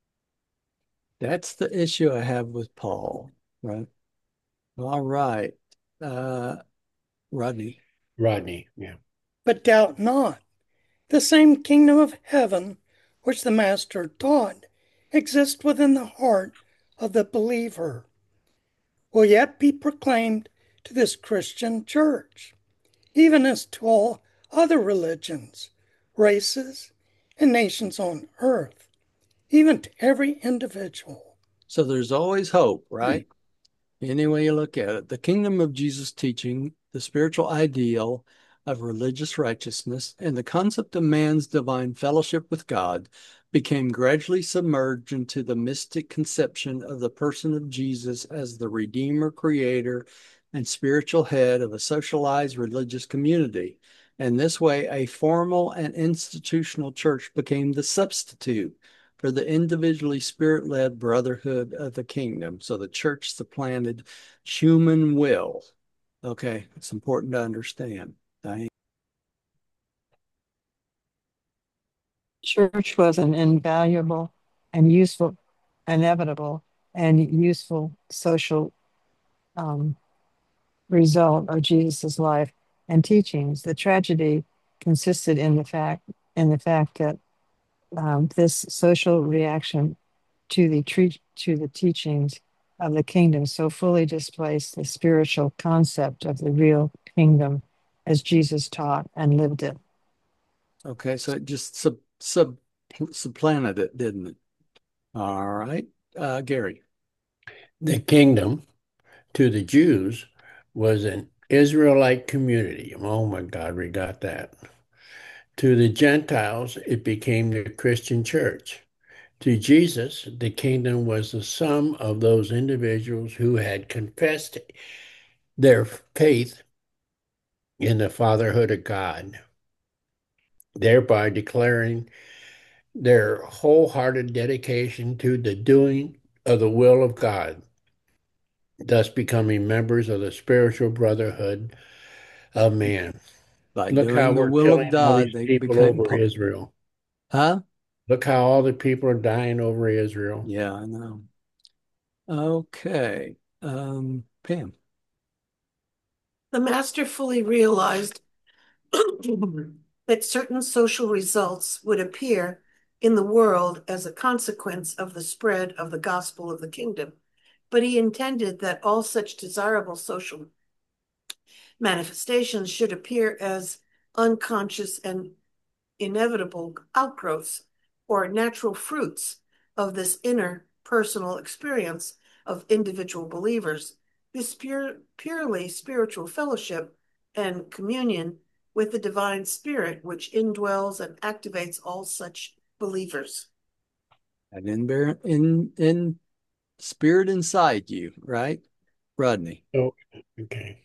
That's the issue I have with Paul, right? All right, uh, Rodney. Rodney, yeah. But doubt not, the same kingdom of heaven which the Master taught exists within the heart of the believer, will yet be proclaimed to this Christian church, even as to all other religions, races, and nations on earth, even to every individual. So there's always hope, right? Any way you look at it, the kingdom of Jesus' teaching, the spiritual ideal of religious righteousness, and the concept of man's divine fellowship with God became gradually submerged into the mystic conception of the person of Jesus as the Redeemer, Creator, and spiritual head of a socialized religious community. And this way, a formal and institutional church became the substitute for the individually spirit-led brotherhood of the kingdom. So the church supplanted human will. Okay, it's important to understand. Diane. Church was an invaluable and useful, inevitable and useful social um, result of Jesus's life and teachings. The tragedy consisted in the fact in the fact that um, this social reaction to the tre- to the teachings of the kingdom so fully displaced the spiritual concept of the real kingdom as Jesus taught and lived it. Okay, so it just sub, sub supplanted it, didn't it? All right, uh, Gary. The kingdom to the Jews was an Israelite community. Oh my God, we got that. To the Gentiles, it became the Christian church. To Jesus, the kingdom was the sum of those individuals who had confessed their faith in the fatherhood of God, thereby declaring their wholehearted dedication to the doing of the will of God, thus becoming members of the spiritual brotherhood of man. By Look how doing the we're will of killing all God, these they people became, over po- Israel. huh? Look how all the people are dying over Israel. Yeah, I know. Okay, um, Pam. The master fully realized that certain social results would appear in the world as a consequence of the spread of the gospel of the kingdom. But he intended that all such desirable social manifestations should appear as unconscious and inevitable outgrowths or natural fruits of this inner personal experience of individual believers. This pure, purely spiritual fellowship and communion with the divine spirit, which indwells and activates all such believers. And in, in, in spirit inside you, right, Rodney? Oh, okay.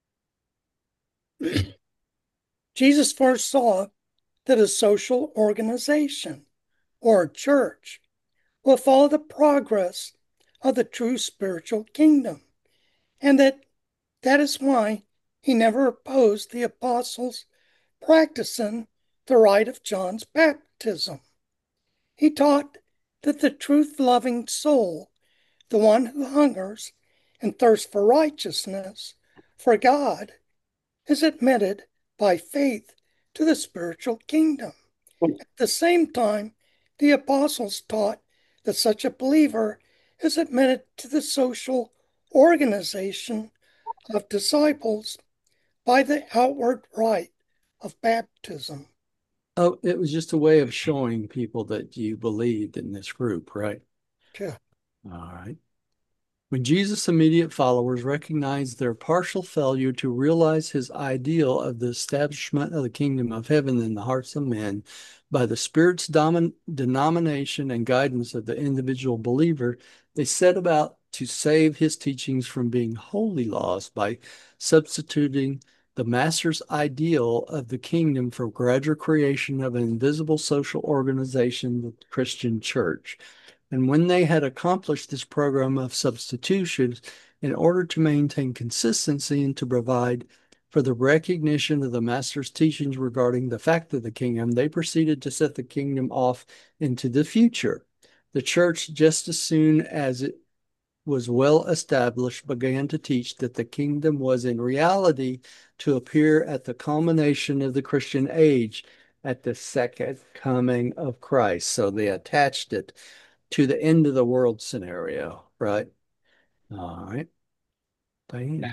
Jesus foresaw that a social organization or church will follow the progress of the true spiritual kingdom, and that that is why he never opposed the apostles practicing the rite of John's baptism. He taught that the truth-loving soul, the one who hungers and thirsts for righteousness, for God, is admitted by faith to the spiritual kingdom. At the same time, the apostles taught that such a believer is admitted to the social organization of disciples by the outward rite of baptism. Oh, it was just a way of showing people that you believed in this group, right? Yeah. All right. When Jesus' immediate followers recognized their partial failure to realize his ideal of the establishment of the kingdom of heaven in the hearts of men by the Spirit's domin- denomination and guidance of the individual believer, they set about to save his teachings from being wholly lost by substituting the Master's ideal of the kingdom for gradual creation of an invisible social organization, the Christian church. And when they had accomplished this program of substitution, in order to maintain consistency and to provide for the recognition of the Master's teachings regarding the fact of the kingdom, they proceeded to set the kingdom off into the future. The church, just as soon as it was well established, began to teach that the kingdom was in reality to appear at the culmination of the Christian age, at the second coming of Christ. So they attached it to the end of the world scenario, right? All right. Diane.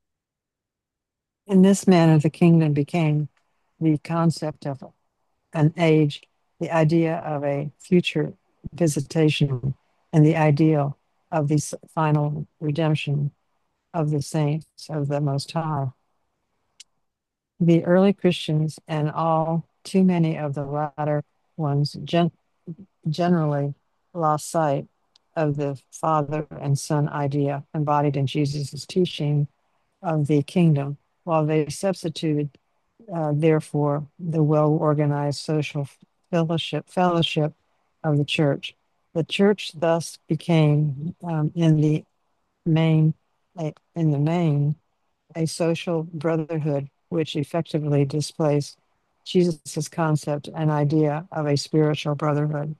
In this manner, the kingdom became the concept of an age, the idea of a future visitation, and the ideal of the final redemption of the saints of the Most High. The early Christians and all too many of the latter ones gen- generally lost sight of the Father and Son idea embodied in Jesus' teaching of the kingdom, while they substituted, uh, therefore, the well-organized social fellowship fellowship of the church. The church thus became, um, in the main, a, in the main, a social brotherhood, which effectively displaced Jesus' concept and idea of a spiritual brotherhood.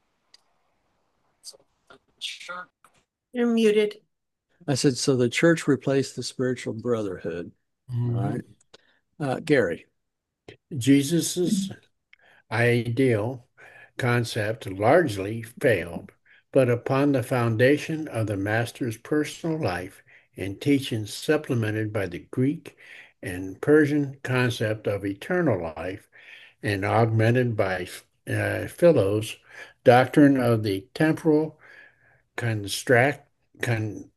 You're muted. I said, so the church replaced the spiritual brotherhood. Mm-hmm. All right. Uh, Gary. Jesus's ideal concept largely failed, but upon the foundation of the Master's personal life and teachings supplemented by the Greek and Persian concept of eternal life and augmented by uh, Philo's doctrine of the temporal construct, con,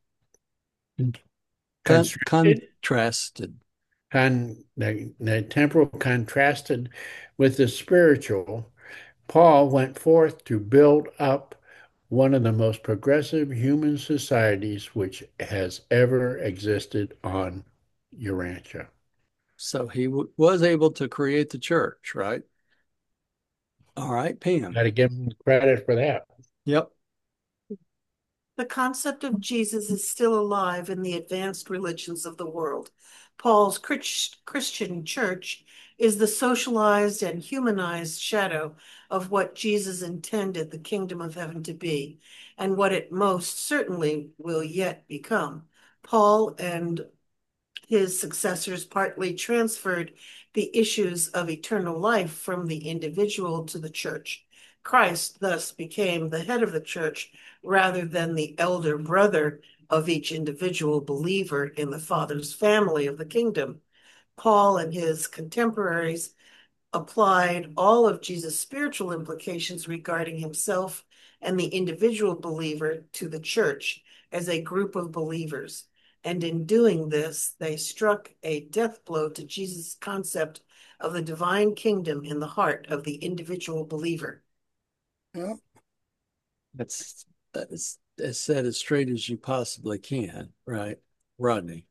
Con- constructed, contrasted. con, the, the temporal contrasted with the spiritual, Paul went forth to build up one of the most progressive human societies which has ever existed on Urantia. So he w- was able to create the church, right? All right, Pam. Got to give him credit for that. Yep. The concept of Jesus is still alive in the advanced religions of the world. Paul's Christian church is the socialized and humanized shadow of what Jesus intended the kingdom of heaven to be, and what it most certainly will yet become. Paul and his successors partly transferred the issues of eternal life from the individual to the church. Christ thus became the head of the church rather than the elder brother of each individual believer in the Father's family of the kingdom. Paul and his contemporaries applied all of Jesus' spiritual implications regarding himself and the individual believer to the church as a group of believers. And in doing this, they struck a death blow to Jesus' concept of the divine kingdom in the heart of the individual believer. Yeah. That's, that's, that's said as straight as you possibly can, right, Rodney?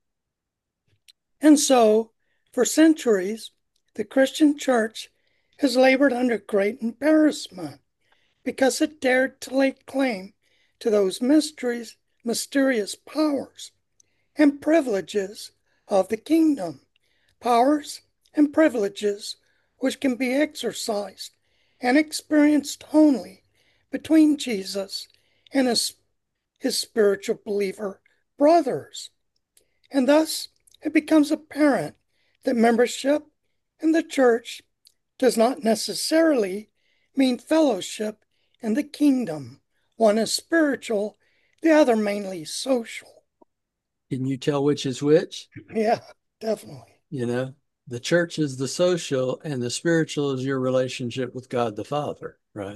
And so, for centuries, the Christian church has labored under great embarrassment because it dared to lay claim to those mysteries, mysterious powers and privileges of the kingdom, powers and privileges which can be exercised and experienced only between Jesus and his, his spiritual believer brothers. And thus, it becomes apparent that membership in the church does not necessarily mean fellowship in the kingdom. One is spiritual, the other mainly social. Can you tell which is which? Yeah, definitely. You know, the church is the social and the spiritual is your relationship with God the Father, right?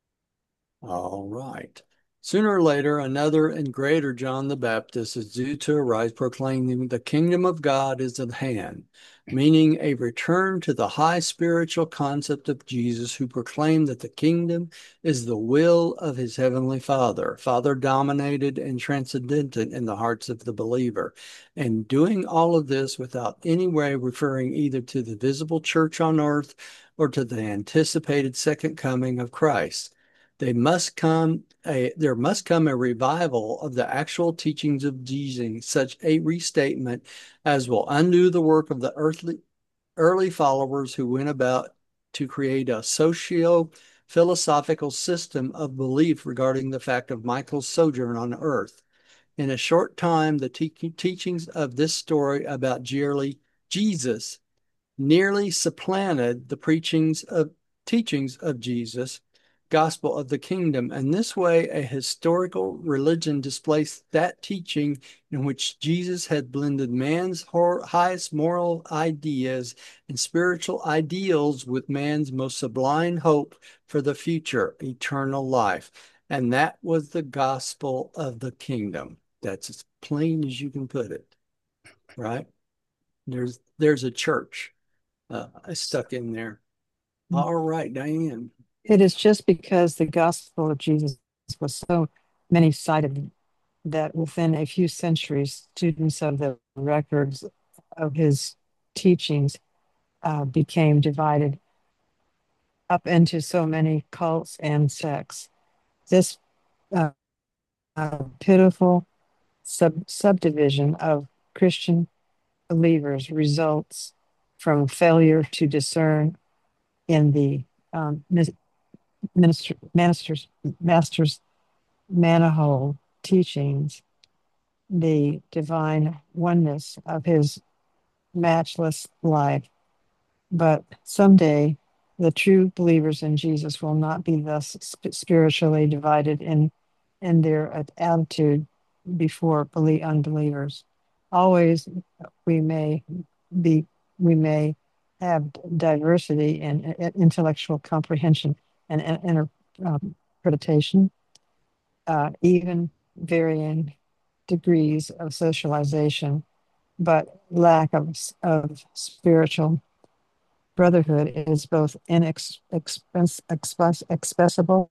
All right. Sooner or later, another and greater John the Baptist is due to arise, proclaiming the kingdom of God is at hand, meaning a return to the high spiritual concept of Jesus, who proclaimed that the kingdom is the will of his heavenly Father, Father dominated and transcendental in the hearts of the believer, and doing all of this without any way referring either to the visible church on earth or to the anticipated second coming of Christ. They must come a there must come a revival of the actual teachings of Jesus, such a restatement as will undo the work of the earthly early followers who went about to create a socio-philosophical system of belief regarding the fact of Michael's sojourn on earth. In a short time, the te teachings of this story about Jesus nearly supplanted the preachings of teachings of Jesus, gospel of the kingdom, and this way a historical religion displaced that teaching in which Jesus had blended man's highest moral ideas and spiritual ideals with man's most sublime hope for the future, eternal life. And that was the gospel of the kingdom. That's as plain as you can put it, right? There's there's a church uh, stuck in there. All right, Diane. It is just because the gospel of Jesus was so many sided that within a few centuries, students of the records of his teachings uh, became divided up into so many cults and sects. This uh, uh, pitiful sub- subdivision of Christian believers results from failure to discern in the um, minister, ministers, master's manifold teachings the divine oneness of his matchless life. But someday, the true believers in Jesus will not be thus sp- spiritually divided in, in their attitude before belie- unbelievers. Always, we may be, we may have diversity in, in intellectual comprehension and, and interpretation, uh, even varying degrees of socialization, but lack of, of spiritual brotherhood is both inexpressible.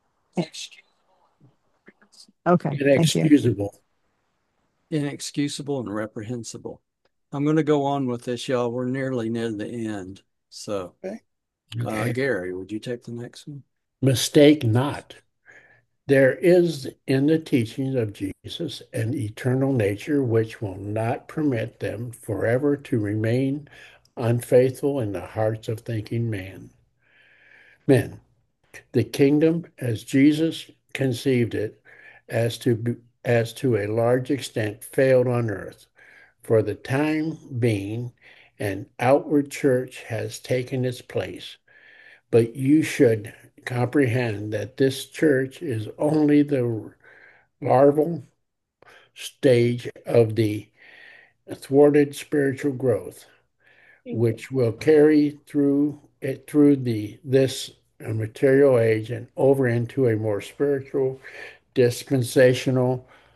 Okay, thank you. Inexcusable. Inexcusable and reprehensible. I'm going to go on with this, y'all. We're nearly near the end. So, Okay. uh, Okay. Gary, would you take the next one? Mistake not. There is in the teachings of Jesus an eternal nature which will not permit them forever to remain unfaithful in the hearts of thinking man. Men, the kingdom as Jesus conceived it, as to be, as to a large extent failed on earth. For the time being, an outward church has taken its place, but you should comprehend that this church is only the larval stage of the thwarted spiritual growth, which will carry through it through the this uh, material age and over into a more spiritual, dispensational,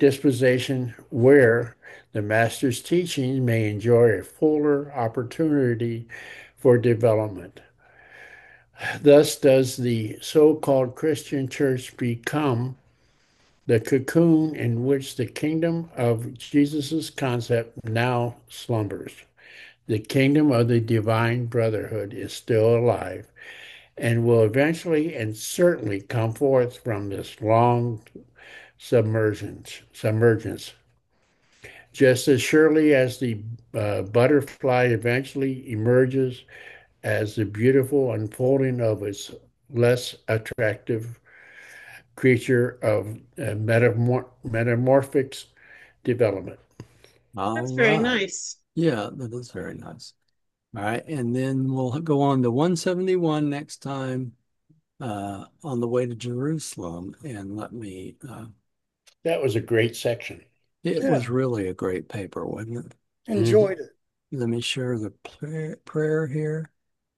disposition where the master's teaching may enjoy a fuller opportunity for development. Thus does the so-called Christian church become the cocoon in which the kingdom of Jesus' concept now slumbers. The kingdom of the divine brotherhood is still alive and will eventually and certainly come forth from this long submergence, submergence. Just as surely as the uh, butterfly eventually emerges as the beautiful unfolding of its less attractive creature of uh, metamor- metamorphic development. All That's very right. nice. Yeah, that is very nice. All right. And then we'll go on to one seventy-one next time uh, on the way to Jerusalem. And let me, uh, That was a great section. it Yeah, was really a great paper, wasn't it? enjoyed it. Let me share the prayer, prayer here.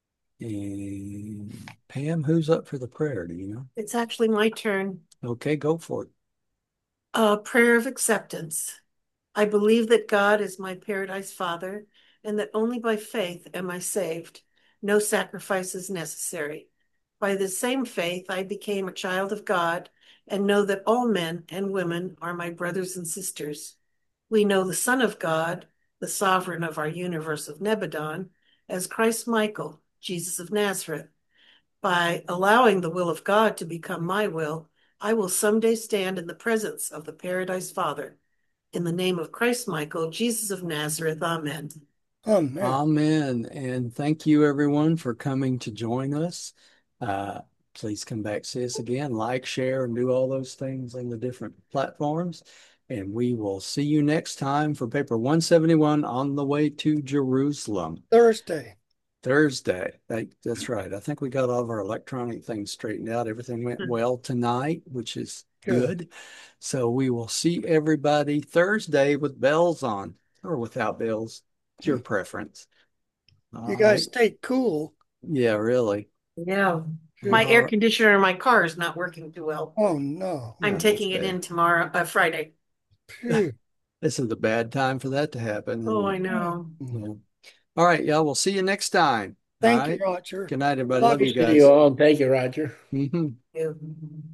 And Pam, who's up for the prayer? Do you know? It's actually my turn. Okay, go for it. A prayer of acceptance. I believe that God is my paradise Father, and that only by faith am I saved. No sacrifice is necessary. By this same faith, I became a child of God and know that all men and women are my brothers and sisters. We know the Son of God, the sovereign of our universe of Nebadon, as Christ Michael, Jesus of Nazareth. By allowing the will of God to become my will, I will someday stand in the presence of the Paradise Father. In the name of Christ Michael, Jesus of Nazareth, amen. Amen. Amen. And thank you, everyone, for coming to join us. Uh, please come back, see us again, like, share, and do all those things on the different platforms. And we will see you next time for paper one seventy-one on the way to Jerusalem. Thursday. Thursday. That, that's right. I think we got all of our electronic things straightened out. Everything went well tonight, which is Good. good. So we will see everybody Thursday with bells on or without bells. It's your preference. All You guys right. stay cool. Yeah, really. Yeah. Good. My air All- conditioner in my car is not working too well. Oh, no. I'm Oh, taking that's it bad. in tomorrow, uh, Friday. Phew. This is a bad time for that to happen. Oh, I And, know. yeah. All right, y'all. We'll see you next time. All Thank you, right. Roger. Good night, everybody. Love Love you. you See you guys. all. Thank you, Roger. Mhm. Yeah.